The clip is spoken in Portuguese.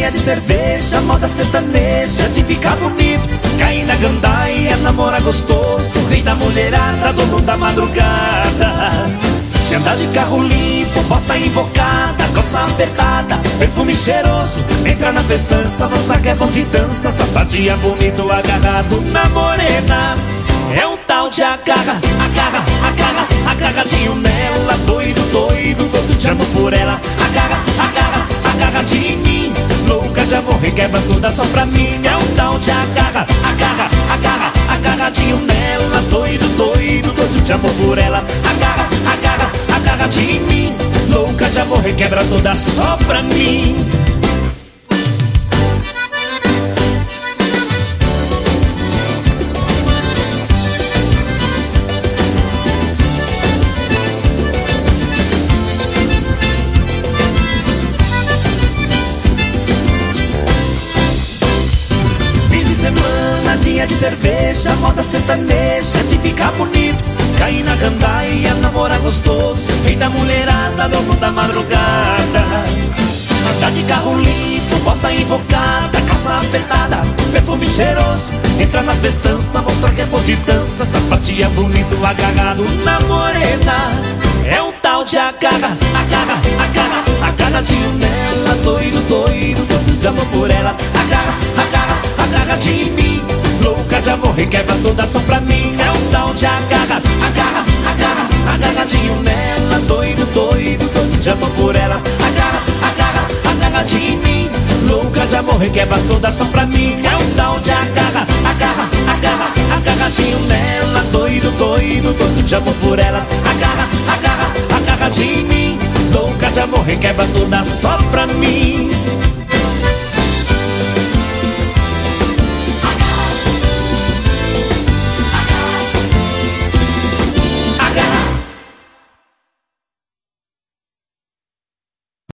dia de cerveja, moda sertaneja, de ficar bonito, cair na gandaia, namorar gostoso, rei da mulherada, dono da madrugada. De andar de carro limpo, bota invocada, calça apertada, perfume cheiroso, entra na festança, mostra que é bom de dança, sapatinha bonito agarrado na morena. É um tal de agarra, agarra, agarra, agarradinho nela, doido, doido, todo de amor por ela. Agarra, agarra, agarra de mim, louca de amor, requebra toda só pra mim. É um tal de agarra, agarra, agarra, agarradinho nela, doido, doido, todo de amor por ela. Agarra, agarra, agarra de mim, louca de amor, requebra toda só pra mim. Dia de cerveja, moda sertaneja, de ficar bonito, cair na gandaia, namorar gostoso, rei da mulherada, dono da madrugada. Andar de carro limpo, bota invocada, calça apertada, perfume cheiroso, entra na festança, mostra que é bom de dança, sapatinha bonito agarrado na morena. É um tal de agarra, agarra, agarra, agarradinho nela, doido, doido, doido de amor por ela. Agarra, agarra, agarra de mim, louca de amor, requebra toda só pra mim. É um tal de agarra, agarra, agarra, agarradinho nela, doido, doido, doido de amor por ela. Agarra, agarra, agarra de mim, louca de amor, requebra toda só pra mim. É um tal de agarra, agarra, agarra, agarradinho nela, doido, doido, doido de amor por ela. Agarra, agarra, agarra de mim, louca de amor, requebra toda só pra mim.